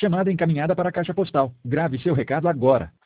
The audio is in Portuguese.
Chamada encaminhada para a caixa postal. Grave seu recado agora.